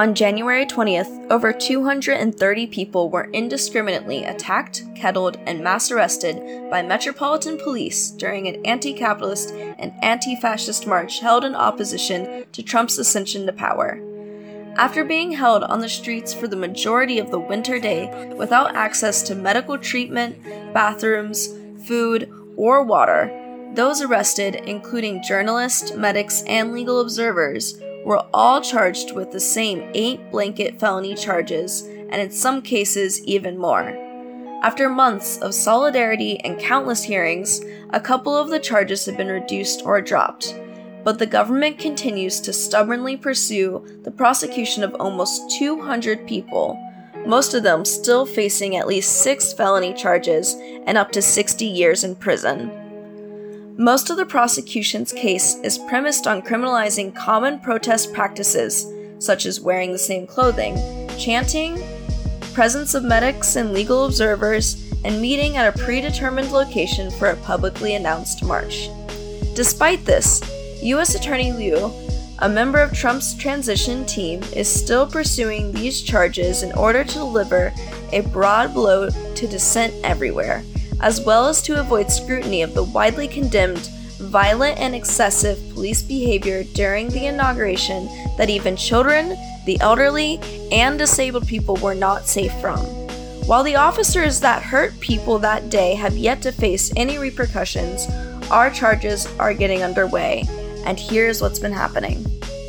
On January 20th, over 230 people were indiscriminately attacked, kettled, and mass arrested by Metropolitan Police during an anti-capitalist and anti-fascist march held in opposition to Trump's ascension to power. After being held on the streets for the majority of the winter day without access to medical treatment, bathrooms, food, or water, those arrested, including journalists, medics, and legal observers, were all charged with the same 8 blanket felony charges, and in some cases even more. After months of solidarity and countless hearings, a couple of the charges have been reduced or dropped, but the government continues to stubbornly pursue the prosecution of almost 200 people, most of them still facing at least 6 felony charges and up to 60 years in prison. Most of the prosecution's case is premised on criminalizing common protest practices, such as wearing the same clothing, chanting, presence of medics and legal observers, and meeting at a predetermined location for a publicly announced march. Despite this, U.S. Attorney Liu, a member of Trump's transition team, is still pursuing these charges in order to deliver a broad blow to dissent everywhere, as well as to avoid scrutiny of the widely condemned, violent and excessive police behavior during the inauguration that even children, the elderly, and disabled people were not safe from. While the officers that hurt people that day have yet to face any repercussions, our charges are getting underway, and here's what's been happening.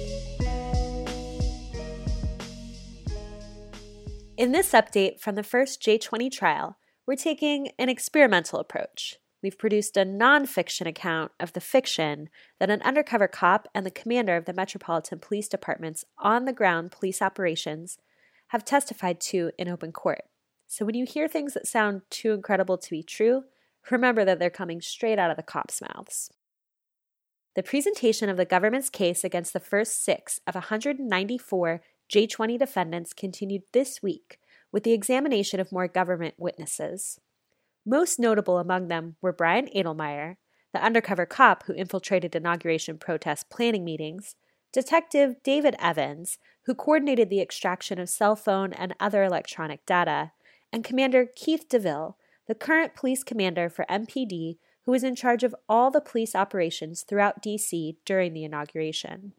In this update from the first J20 trial, we're taking an experimental approach. We've produced a non-fiction account of the fiction that an undercover cop and the commander of the Metropolitan Police Department's on-the-ground police operations have testified to in open court. So when you hear things that sound too incredible to be true, remember that they're coming straight out of the cops' mouths. The presentation of the government's case against the first 6 of 194 J20 defendants continued this week, with the examination of more government witnesses. Most notable among them were Brian Adelmeyer, the undercover cop who infiltrated inauguration protest planning meetings, Detective David Evans, who coordinated the extraction of cell phone and other electronic data, and Commander Keith DeVille, the current police commander for MPD, who was in charge of all the police operations throughout D.C. during the inauguration.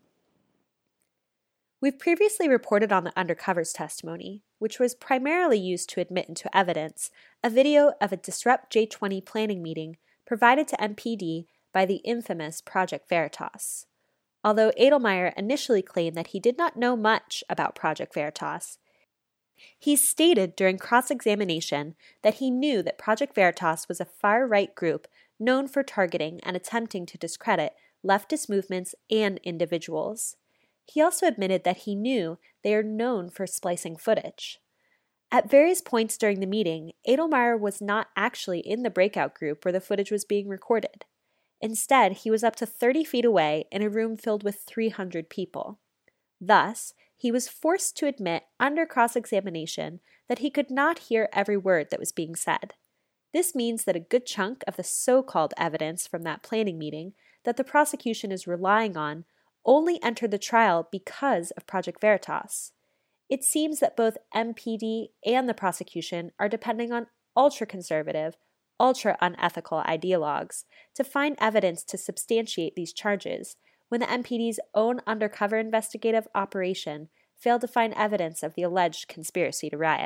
We've previously reported on the undercover's testimony, which was primarily used to admit into evidence a video of a Disrupt J20 planning meeting provided to MPD by the infamous Project Veritas. Although Adelmeyer initially claimed that he did not know much about Project Veritas, he stated during cross-examination that he knew that Project Veritas was a far-right group known for targeting and attempting to discredit leftist movements and individuals. He also admitted that he knew they are known for splicing footage. At various points during the meeting, Adelmeyer was not actually in the breakout group where the footage was being recorded. Instead, he was up to 30 feet away in a room filled with 300 people. Thus, he was forced to admit under cross-examination that he could not hear every word that was being said. This means that a good chunk of the so-called evidence from that planning meeting that the prosecution is relying on only entered the trial because of Project Veritas. It seems that both MPD and the prosecution are depending on ultra-conservative, ultra-unethical ideologues to find evidence to substantiate these charges when the MPD's own undercover investigative operation failed to find evidence of the alleged conspiracy to riot.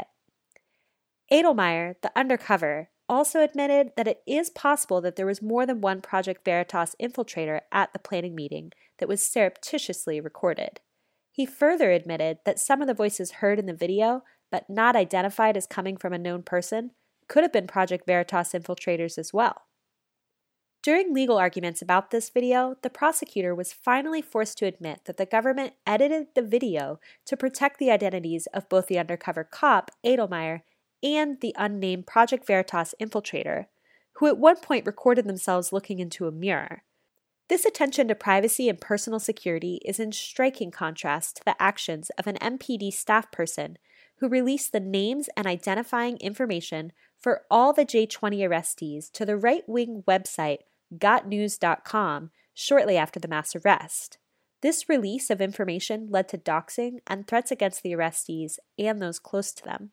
Adelmeyer, the undercover, also admitted that it is possible that there was more than one Project Veritas infiltrator at the planning meeting that was surreptitiously recorded. He further admitted that some of the voices heard in the video, but not identified as coming from a known person, could have been Project Veritas infiltrators as well. During legal arguments about this video, the prosecutor was finally forced to admit that the government edited the video to protect the identities of both the undercover cop, Adelmeyer, and the unnamed Project Veritas infiltrator, who at one point recorded themselves looking into a mirror. This attention to privacy and personal security is in striking contrast to the actions of an MPD staff person who released the names and identifying information for all the J20 arrestees to the right-wing website gotnews.com shortly after the mass arrest. This release of information led to doxing and threats against the arrestees and those close to them.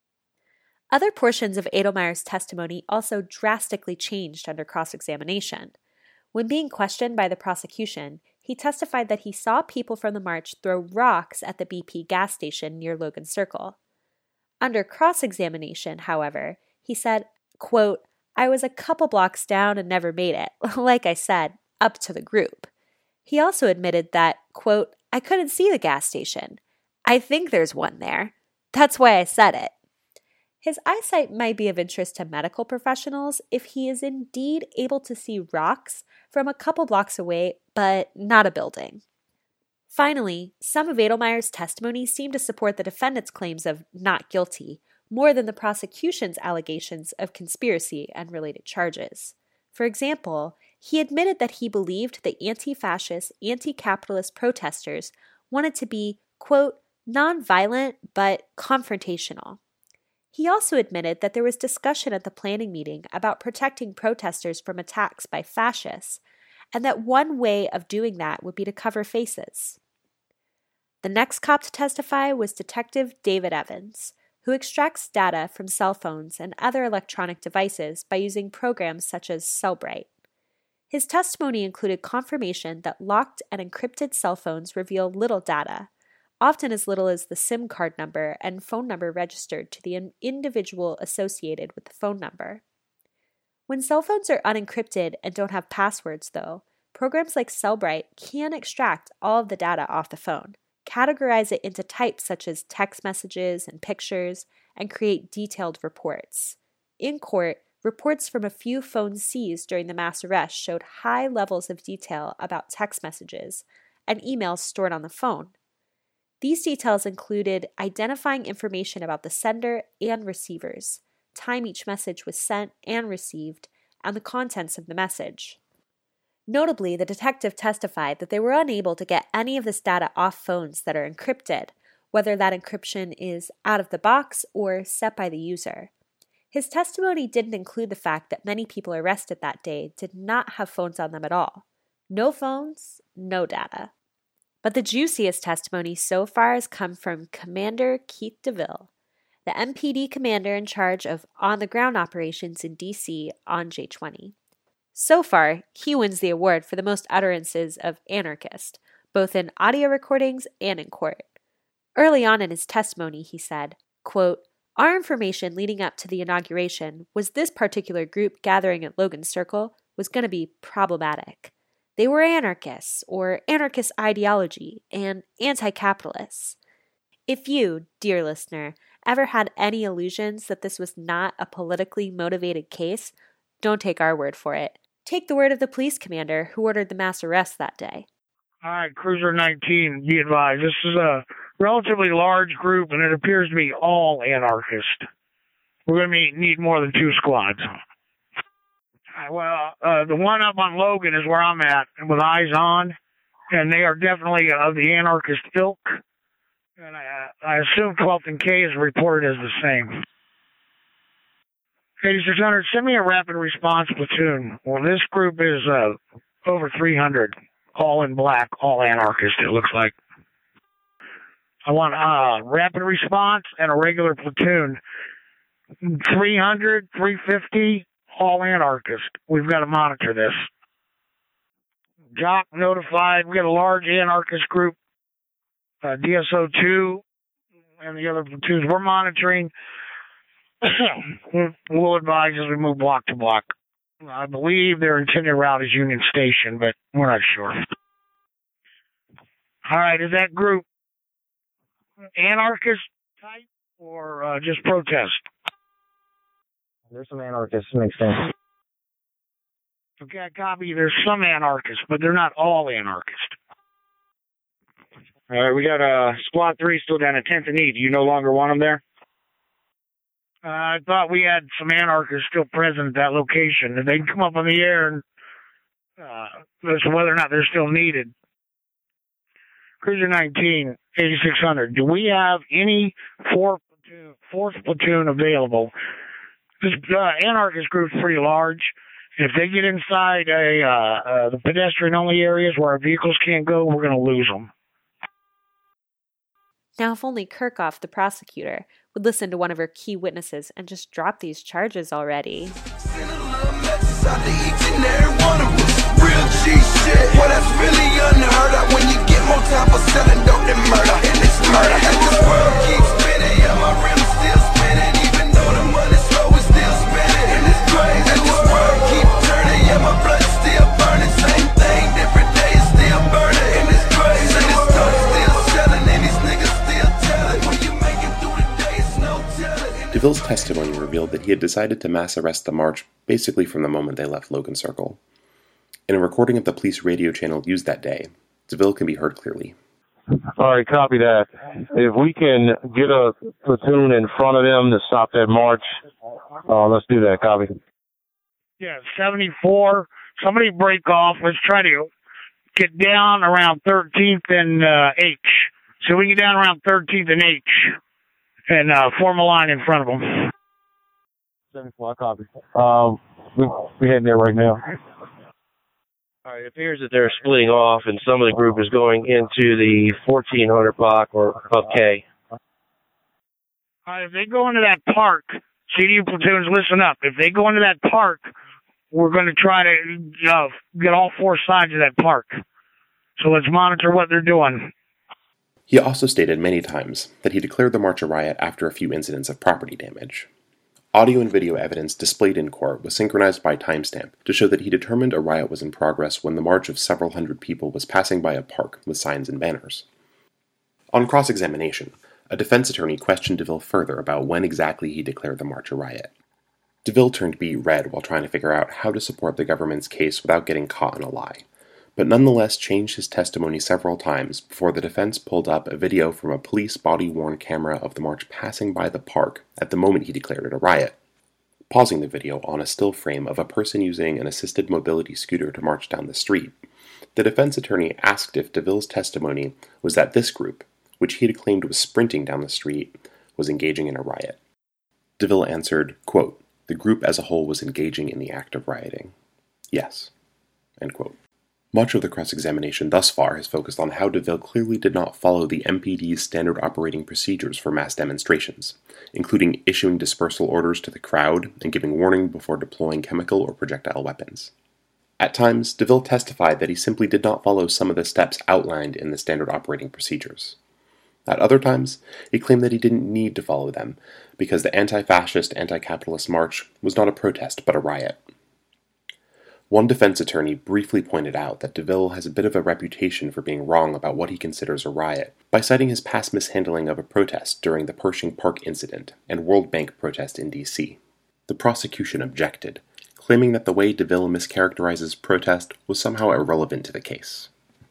Other portions of Edelmeyer's testimony also drastically changed under cross-examination. When being questioned by the prosecution, he testified that he saw people from the march throw rocks at the BP gas station near Logan Circle. Under cross-examination, however, he said, quote, "I was a couple blocks down and never made it, like I said, up to the group." He also admitted that, quote, "I couldn't see the gas station. I think there's one there. That's why I said it." His eyesight might be of interest to medical professionals if he is indeed able to see rocks from a couple blocks away, but not a building. Finally, some of Edelmeyer's testimony seemed to support the defendant's claims of not guilty more than the prosecution's allegations of conspiracy and related charges. For example, he admitted that he believed the anti-fascist, anti-capitalist protesters wanted to be, quote, "nonviolent but confrontational." He also admitted that there was discussion at the planning meeting about protecting protesters from attacks by fascists, and that one way of doing that would be to cover faces. The next cop to testify was Detective David Evans, who extracts data from cell phones and other electronic devices by using programs such as Cellbrite. His testimony included confirmation that locked and encrypted cell phones reveal little data, often as little as the SIM card number and phone number registered to the individual associated with the phone number. When cell phones are unencrypted and don't have passwords, though, programs like Cellbrite can extract all of the data off the phone, categorize it into types such as text messages and pictures, and create detailed reports. In court, reports from a few phones seized during the mass arrest showed high levels of detail about text messages and emails stored on the phone. These details included identifying information about the sender and receivers, time each message was sent and received, and the contents of the message. Notably, the detective testified that they were unable to get any of this data off phones that are encrypted, whether that encryption is out of the box or set by the user. His testimony didn't include the fact that many people arrested that day did not have phones on them at all. No phones, no data. But the juiciest testimony so far has come from Commander Keith DeVille, the MPD commander in charge of on-the-ground operations in D.C. on J20. So far, he wins the award for the most utterances of anarchist, both in audio recordings and in court. Early on in his testimony, he said, quote, "Our information leading up to the inauguration was this particular group gathering at Logan Circle was going to be problematic. They were anarchists, or anarchist ideology, and anti-capitalists. If you, dear listener, ever had any illusions that this was not a politically motivated case, don't take our word for it. Take the word of the police commander who ordered the mass arrest that day." All right, Cruiser 19, be advised. This is a relatively large group, and it appears to be all anarchist. We're going to need more than 2 squads. Well, the one up on Logan is where I'm at, with Eyes On, and they are definitely of the anarchist ilk. And I assume 12th and K is reported as the same. 8600, send me a rapid response platoon. Well, this group is over 300, all in black, all anarchist, it looks like. I want rapid response and a regular platoon. 300, 350, all anarchist. We've got to monitor this. Jock notified. We got a large anarchist group, DSO2, and the other platoons we're monitoring. We'll advise as we move block to block. I believe their intended route is Union Station, but we're not sure. All right, is that group anarchist type or just protest? There's some anarchists, makes sense. Okay, I copy. There's some anarchists, but they're not all anarchists. All right, we got Squad 3 still down at 10th and E. Do you no longer want them there? I thought we had some anarchists still present at that location, and they can come up on the air and as to whether or not they're still needed. Cruiser 19, 8600. Do we have any fourth platoon available? This anarchist group's pretty large, If they get inside the pedestrian-only areas where our vehicles can't go, we're going to lose them. Now, if only Kirchhoff, the prosecutor, would listen to one of her key witnesses and just drop these charges already. Real G shit. Well, that's really unheard of when you get more time for selling dope than murder. And it's murder. And this world keeps spinning. Yeah, my rims still spinning. Even though the money slow, it's still spinning. And it's crazy. And this world keep turning. Yeah, my blood still burning. Same thing, different day, it's still burning. And it's crazy. And this dope still selling. And these niggas still telling. When you make it through the day, it's no telling. DeVille's testimony revealed that he had decided to mass arrest the march basically from the moment they left Logan Circle. In a recording of the police radio channel used that day, DeVille can be heard clearly. All right, copy that. If we can get a platoon in front of them to stop that march, let's do that, copy. Yeah, 74. Somebody break off. Let's try to get down around 13th and H. So we can get down around 13th and H and form a line in front of them. 74, copy. We're heading there right now. All right, it appears that they're splitting off, and some of the group is going into the 1400 block or of K. If they go into that park, CDU platoons, listen up. If they go into that park, we're going to try to get all four sides of that park. So let's monitor what they're doing. He also stated many times that he declared the march a riot after a few incidents of property damage. Audio and video evidence displayed in court was synchronized by timestamp to show that he determined a riot was in progress when the march of several hundred people was passing by a park with signs and banners. On cross-examination, a defense attorney questioned DeVille further about when exactly he declared the march a riot. DeVille turned beet red while trying to figure out how to support the government's case without getting caught in a lie, but nonetheless changed his testimony several times before the defense pulled up a video from a police body-worn camera of the march passing by the park at the moment he declared it a riot. Pausing the video on a still frame of a person using an assisted mobility scooter to march down the street, the defense attorney asked if DeVille's testimony was that this group, which he had claimed was sprinting down the street, was engaging in a riot. DeVille answered, quote, "The group as a whole was engaging in the act of rioting. Yes." End quote. Much of the cross-examination thus far has focused on how DeVille clearly did not follow the MPD's standard operating procedures for mass demonstrations, including issuing dispersal orders to the crowd and giving warning before deploying chemical or projectile weapons. At times, DeVille testified that he simply did not follow some of the steps outlined in the standard operating procedures. At other times, he claimed that he didn't need to follow them, because the anti-fascist, anti-capitalist march was not a protest but a riot. One defense attorney briefly pointed out that DeVille has a bit of a reputation for being wrong about what he considers a riot, by citing his past mishandling of a protest during the Pershing Park incident and World Bank protest in D.C. The prosecution objected, claiming that the way DeVille mischaracterizes protest was somehow irrelevant to the case.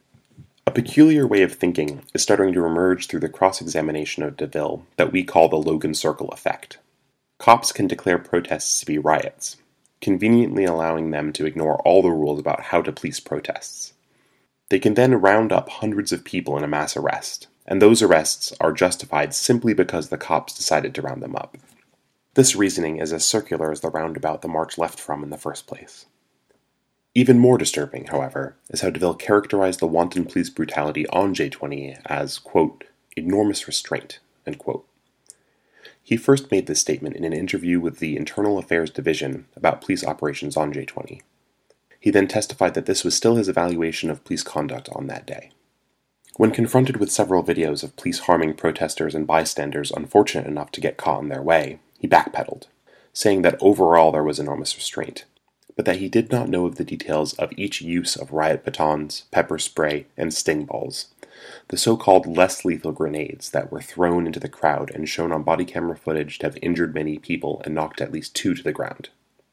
A peculiar way of thinking is starting to emerge through the cross-examination of DeVille that we call the Logan Circle effect. Cops can declare protests to be riots, conveniently allowing them to ignore all the rules about how to police protests. They can then round up hundreds of people in a mass arrest, and those arrests are justified simply because the cops decided to round them up. This reasoning is as circular as the roundabout the march left from in the first place. Even more disturbing, however, is how DeVille characterized the wanton police brutality on J20 as, quote, enormous restraint, end quote. He first made this statement in an interview with the Internal Affairs Division about police operations on J20. He then testified that this was still his evaluation of police conduct on that day. When confronted with several videos of police harming protesters and bystanders unfortunate enough to get caught in their way, he backpedaled, saying that overall there was enormous restraint, but that he did not know of the details of each use of riot batons, pepper spray, and sting balls, the so-called less lethal grenades that were thrown into the crowd and shown on body camera footage to have injured many people and knocked at least 2 to the ground.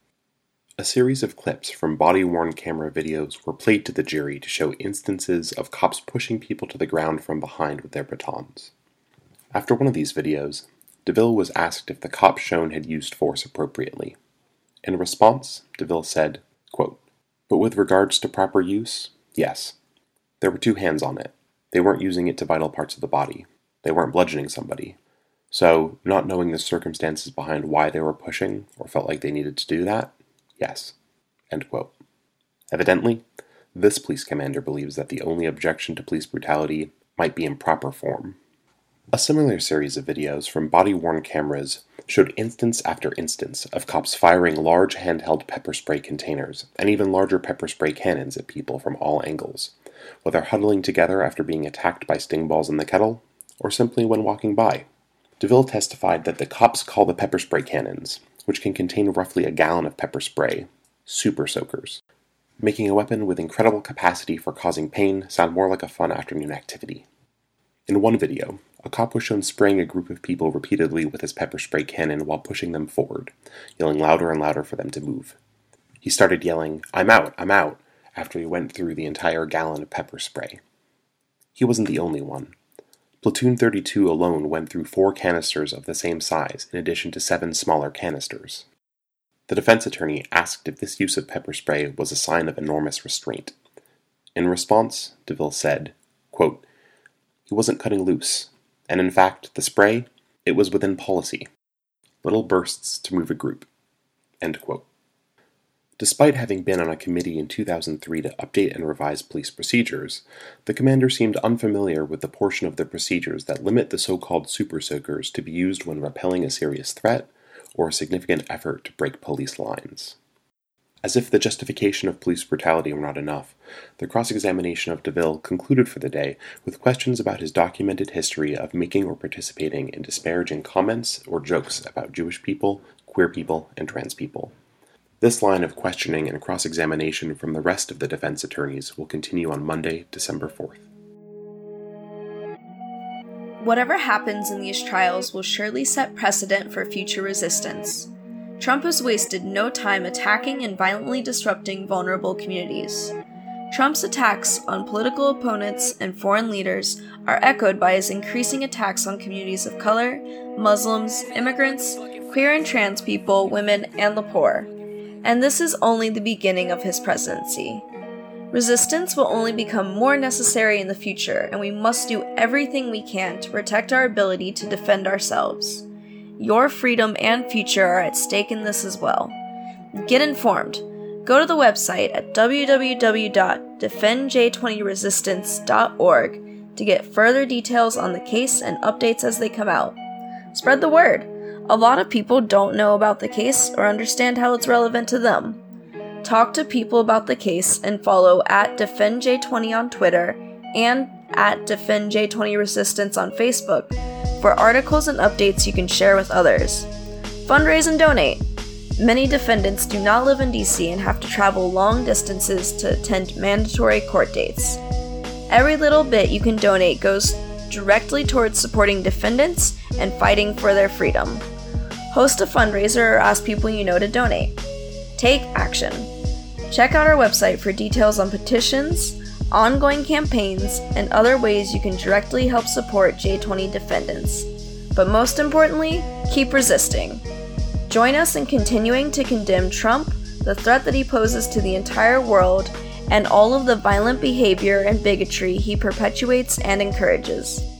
A series of clips from body-worn camera videos were played to the jury to show instances of cops pushing people to the ground from behind with their batons. After one of these videos, DeVille was asked if the cops shown had used force appropriately. In response, DeVille said, quote, "But with regards to proper use, yes. There were 2 hands on it. They weren't using it to vital parts of the body. They weren't bludgeoning somebody. So, not knowing the circumstances behind why they were pushing, or felt like they needed to do that, yes." End quote. Evidently, this police commander believes that the only objection to police brutality might be in proper form. A similar series of videos from body-worn cameras showed instance after instance of cops firing large handheld pepper spray containers and even larger pepper spray cannons at people from all angles, whether huddling together after being attacked by sting balls in the kettle, or simply when walking by. DeVille testified that the cops call the pepper spray cannons, which can contain roughly a gallon of pepper spray, super soakers, making a weapon with incredible capacity for causing pain sound more like a fun afternoon activity. In one video, a cop was shown spraying a group of people repeatedly with his pepper spray cannon while pushing them forward, yelling louder and louder for them to move. He started yelling, "I'm out, I'm out," after he went through the entire gallon of pepper spray. He wasn't the only one. Platoon 32 alone went through 4 canisters of the same size, in addition to 7 smaller canisters. The defense attorney asked if this use of pepper spray was a sign of enormous restraint. In response, DeVille said, quote, "He wasn't cutting loose, and in fact, the spray, it was within policy. Little bursts to move a group." End quote. Despite having been on a committee in 2003 to update and revise police procedures, the commander seemed unfamiliar with the portion of the procedures that limit the so-called super soakers to be used when repelling a serious threat or a significant effort to break police lines. As if the justification of police brutality were not enough, the cross-examination of DeVille concluded for the day with questions about his documented history of making or participating in disparaging comments or jokes about Jewish people, queer people, and trans people. This line of questioning and cross-examination from the rest of the defense attorneys will continue on Monday, December 4th. Whatever happens in these trials will surely set precedent for future resistance. Trump has wasted no time attacking and violently disrupting vulnerable communities. Trump's attacks on political opponents and foreign leaders are echoed by his increasing attacks on communities of color, Muslims, immigrants, queer and trans people, women, and the poor. And this is only the beginning of his presidency. Resistance will only become more necessary in the future, and we must do everything we can to protect our ability to defend ourselves. Your freedom and future are at stake in this as well. Get informed. Go to the website at www.defendj20resistance.org to get further details on the case and updates as they come out. Spread the word. A lot of people don't know about the case or understand how it's relevant to them. Talk to people about the case and follow at DefendJ20 on Twitter and at DefendJ20Resistance on Facebook for articles and updates you can share with others. Fundraise and donate. Many defendants do not live in DC and have to travel long distances to attend mandatory court dates. Every little bit you can donate goes directly towards supporting defendants and fighting for their freedom. Host a fundraiser or ask people you know to donate. Take action. Check out our website for details on petitions, ongoing campaigns, and other ways you can directly help support J20 defendants. But most importantly, keep resisting. Join us in continuing to condemn Trump, the threat that he poses to the entire world, and all of the violent behavior and bigotry he perpetuates and encourages.